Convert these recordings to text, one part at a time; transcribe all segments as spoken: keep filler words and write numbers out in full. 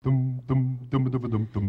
Dum dum dum dum dum dum.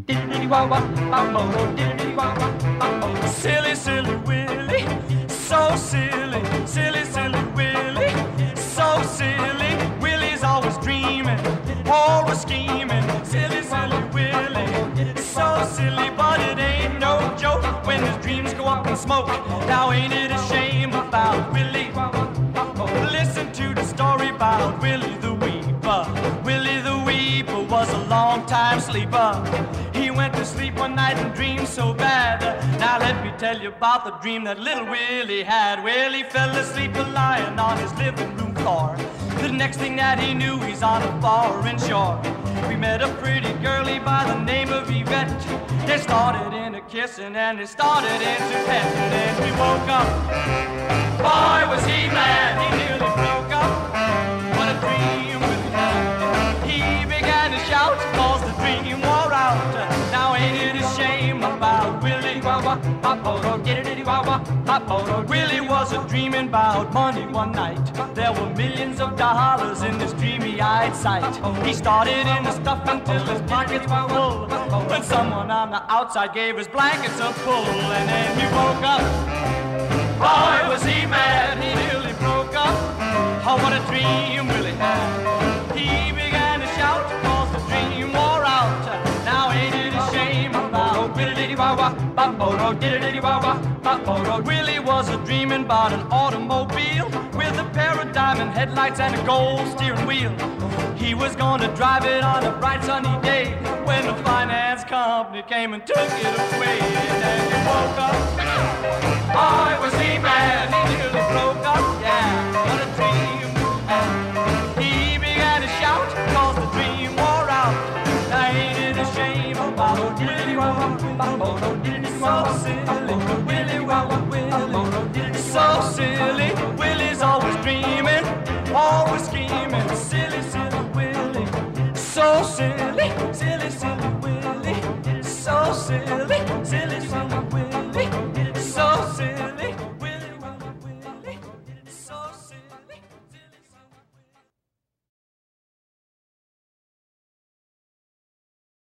Silly, silly Willie, so silly, silly, silly Willie, so silly. Willie's always dreaming, always scheming. Silly, silly Willie, so silly, but it ain't no joke when his dreams go up in smoke. Now ain't it a shame about Willie? Listen to the story about Willie the Weeper. Willie the Weeper was a long-time sleeper. He went to sleep one night and dreamed so bad. Now let me tell you about the dream that little Willie had. Well, he fell asleep lying on his living room floor. The next thing that he knew, he's on a foreign shore. We met a pretty girlie by the name of Yvette. They started in a kissing and they started into petting. Then we woke up. Boy, was he mad, he nearly broke up. What a dream Willie had. He began to shout, cause the dream wore out. Now ain't it a shame about Willie? Willie was a dreaming about money one night. There were millions of dollars in this dreamy-eyed sight. He started in the stuff until his pockets were full, when someone on the outside gave his blankets a pull. And then he woke up. Boy, was he mad, he nearly broke up. Oh, what a dream Willie had. He began to shout, cause the dream wore out. Now ain't it a shame about Willie? Willie was a dreaming about an automobile with a pair of diamond headlights and a gold steering wheel. He was gonna drive it on a bright sunny day when the finance company came and took it away. And then he woke up. Boy, was he mad, he nearly broke up. Yeah, what a dream. He began to shout, cause the dream wore out. Now ain't it a shame about Willie? So silly, Willie, Willie, so silly. Willie's always dreaming, always scheming. Silly, silly Willie, so silly, silly, silly Willie, so silly, silly, silly Willie.